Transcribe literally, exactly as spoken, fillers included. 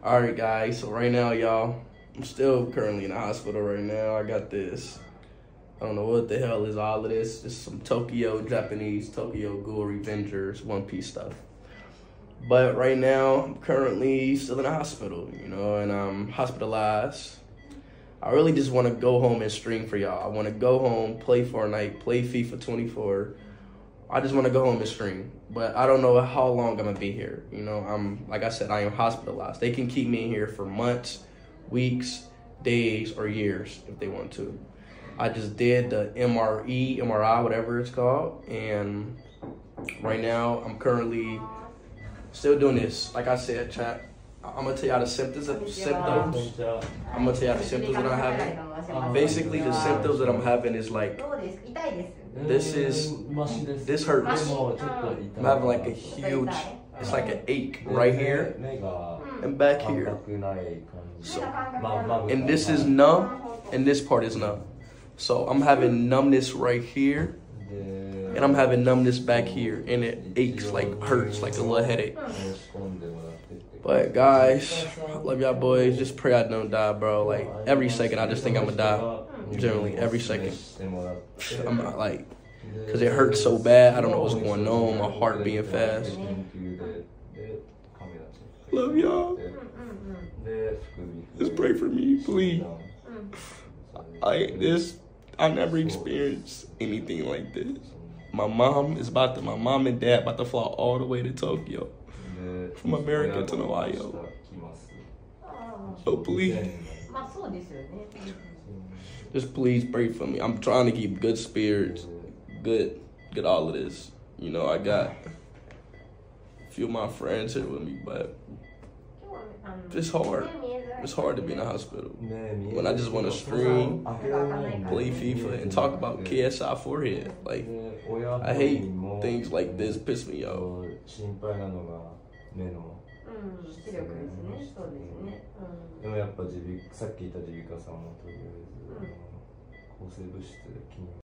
Alright guys, so right now y'all, I'm still currently in the hospital right now. I got this, I don't know what the hell is all of this. This is some Tokyo, Japanese, Tokyo Ghoul Revengers, One Piece stuff. But right now, I'm currently still in the hospital, you know, and I'm hospitalized. I really just want to go home and stream for y'all. I want to go home, play Fortnite, play FIFA twenty-four. I just want to go home and stream, but I don't know how long I'm gonna be here. You know, I'm like I said, I am hospitalized. They can keep me in here for months, weeks, days, or years if they want to. I just did the M R E, M R I, whatever it's called, and right now I'm currently still doing this. Like I said, chat, I'm gonna tell y'all the symptoms. Symptoms. I'm gonna tell y'all the symptoms that I'm having. Basically, the symptoms that I'm having is like, this is, this hurts. I'm having like a huge, it's like an ache right here and back here. So, and this is numb, and this part is numb. So I'm having numbness right here, and I'm having numbness back here, and it aches, like hurts, like a little headache. But guys, I love y'all boys. Just pray I don't die, bro. Like every second, I just think I'm gonna die. Generally, every second. I'm not like, cause it hurts so bad. I don't know what's going on. My heart beating fast. Love y'all. Just pray for me, please. I this I never experienced anything like this. My mom is about to. My mom and dad about to fly all the way to Tokyo from America to Ohio. So please, just please pray for me. I'm trying to keep good spirits, good, good all of this. You know, I got a few of my friends here with me, but it's hard. It's hard to be in the hospital when I just want to stream, play FIFA, and talk about K S I forehead. Like, I hate things like this. Piss me off. うん、視力ですね。そうですね。うん、でもやっぱ耳鼻さっき言った耳鼻科さんもとりあえず、うん、抗生物質で気に